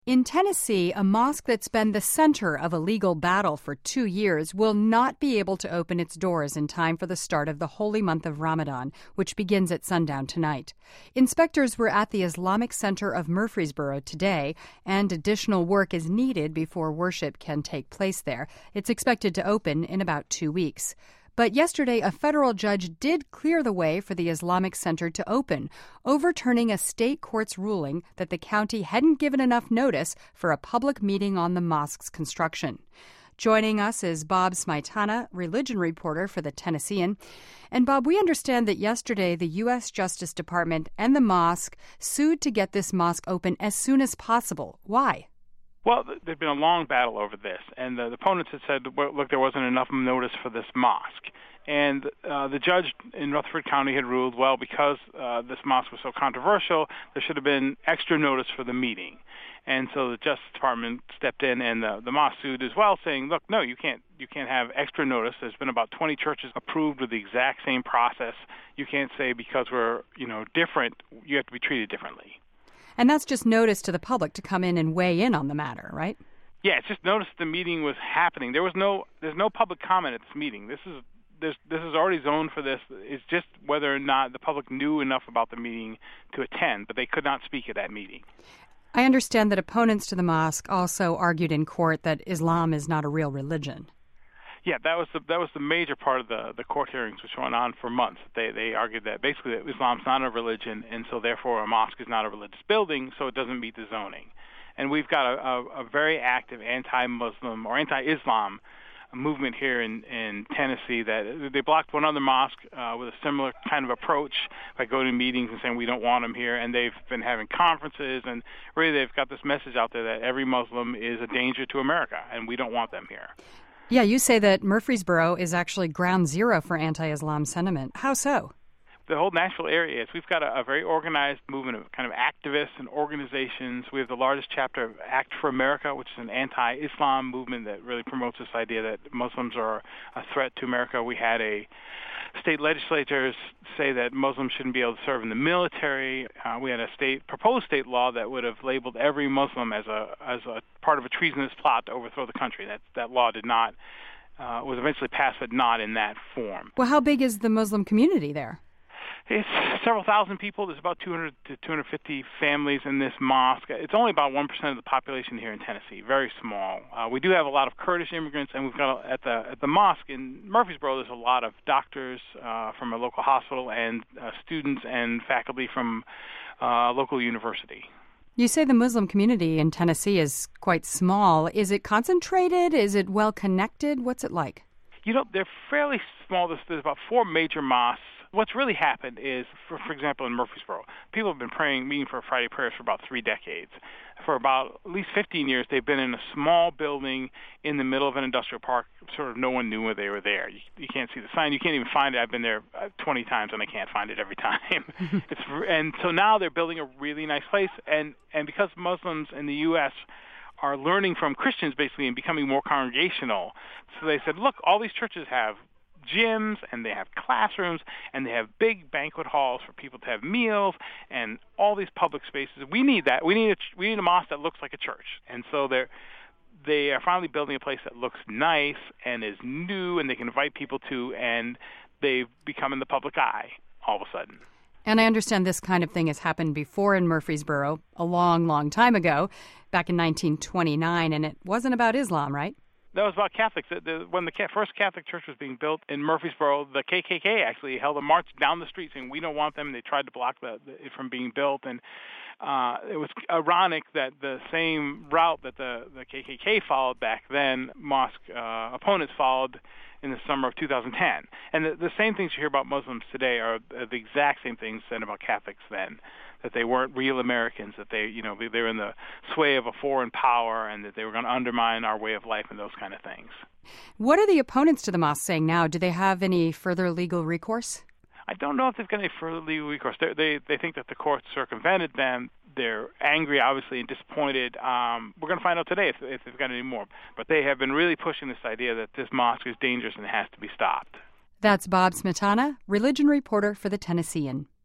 In Tennessee, a mosque that's been the center of a legal battle for 2 years will not be able to open its doors in time for the start of the holy month of Ramadan, which begins at sundown tonight. Inspectors were at the Islamic Center of Murfreesboro today, and additional work is needed before worship can take place there. It's expected to open in about 2 weeks. But yesterday, a federal judge did clear the way for the Islamic Center to open, overturning a state court's ruling that the county hadn't given enough notice for a public meeting on the mosque's construction. Joining us is Bob Smietana, religion reporter for the Tennessean. And Bob, we understand that yesterday the U.S. Justice Department and the mosque sued to get this mosque open as soon as possible. Why? Well, there'd been a long battle over this, and the opponents had said, well, look, there wasn't enough notice for this mosque. And the judge in Rutherford County had ruled, well, because this mosque was so controversial, there should have been extra notice for the meeting. And so the Justice Department stepped in, and the mosque sued as well, saying, look, no, you can't have extra notice. There's been about 20 churches approved with the exact same process. You can't say because we're, different, you have to be treated differently. And that's just notice to the public to come in and weigh in on the matter, right? Yeah, it's just notice the meeting was happening. There's no public comment at this meeting. This is already zoned for this. It's just whether or not the public knew enough about the meeting to attend, but they could not speak at that meeting. I understand that opponents to the mosque also argued in court that Islam is not a real religion. Yeah, that was the major part of the court hearings, which went on for months. They argued that basically that Islam's not a religion, and so therefore a mosque is not a religious building, so it doesn't meet the zoning. And we've got a very active anti-Muslim or anti-Islam movement here in Tennessee that they blocked one other mosque with a similar kind of approach by going to meetings and saying we don't want them here, and they've been having conferences, and really they've got this message out there that every Muslim is a danger to America, and we don't want them here. Yeah, you say that Murfreesboro is actually ground zero for anti-Islam sentiment. How so? The whole Nashville area is. We've got a very organized movement of kind of activists and organizations. We have the largest chapter of Act for America, which is an anti-Islam movement that really promotes this idea that Muslims are a threat to America. We had state legislators say that Muslims shouldn't be able to serve in the military. We had a proposed state law that would have labeled every Muslim as a part of a treasonous plot to overthrow the country. That law did not was eventually passed, but not in that form. Well, how big is the Muslim community there? It's several thousand people. There's about 200 to 250 families in this mosque. It's only about 1% of the population here in Tennessee, very small. We do have a lot of Kurdish immigrants, and we've got at the mosque in Murfreesboro, there's a lot of doctors from a local hospital and students and faculty from a local university. You say the Muslim community in Tennessee is quite small. Is it concentrated? Is it well connected? What's it like? They're fairly small. There's about 4 major mosques. What's really happened is, for example, in Murfreesboro, people have been meeting for Friday prayers for about 3 decades. For about at least 15 years, they've been in a small building in the middle of an industrial park. Sort of no one knew where they were there. You can't see the sign. You can't even find it. I've been there 20 times, and I can't find it every time. And so now they're building a really nice place. And because Muslims in the U.S. are learning from Christians, basically, and becoming more congregational, so they said, look, all these churches have gyms, and they have classrooms, and they have big banquet halls for people to have meals, and all these public spaces. We need that. We need a mosque that looks like a church. And so they are finally building a place that looks nice and is new, and they can invite people to, and they've become in the public eye all of a sudden. And I understand this kind of thing has happened before in Murfreesboro a long, long time ago, back in 1929, and it wasn't about Islam, right? That was about Catholics. When the first Catholic church was being built in Murfreesboro, the KKK actually held a march down the street saying, we don't want them. They tried to block it from being built. And it was ironic that the same route that the KKK followed back then, mosque opponents followed in the summer of 2010. And the same things you hear about Muslims today are the exact same things said about Catholics then, that they weren't real Americans, that they were in the sway of a foreign power, and that they were going to undermine our way of life and those kind of things. What are the opponents to the mosque saying now? Do they have any further legal recourse? I don't know if they've got any further legal recourse. They think that the court circumvented them. They're angry, obviously, and disappointed. We're going to find out today if they've got any more. But they have been really pushing this idea that this mosque is dangerous and has to be stopped. That's Bob Smietana, religion reporter for the Tennessean.